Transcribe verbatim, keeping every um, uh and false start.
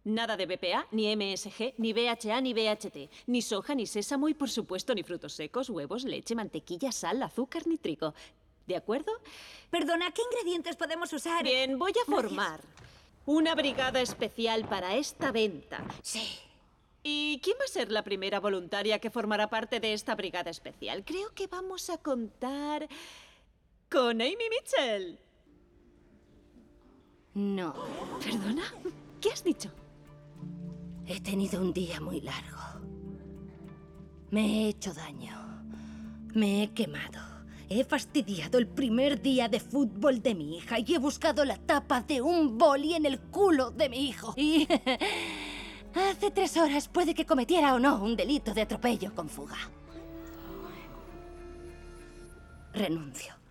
Nada de B P A, ni M S G, ni B H A, ni B H T. Ni soja, ni sésamo y, por supuesto, ni frutos secos, huevos, leche, mantequilla, sal, azúcar, ni trigo. ¿De acuerdo? Perdona, ¿qué ingredientes podemos usar? Bien, voy a formar una brigada especial para esta venta. Sí. ¿Y quién va a ser la primera voluntaria que formará parte de esta brigada especial? Creo que vamos a contar con Amy Mitchell. No. ¿Perdona? ¿Qué has dicho? He tenido un día muy largo. Me he hecho daño. Me he quemado. He fastidiado el primer día de fútbol de mi hija y he buscado la tapa de un boli en el culo de mi hijo. Y hace tres horas puede que cometiera o no un delito de atropello con fuga. Renuncio.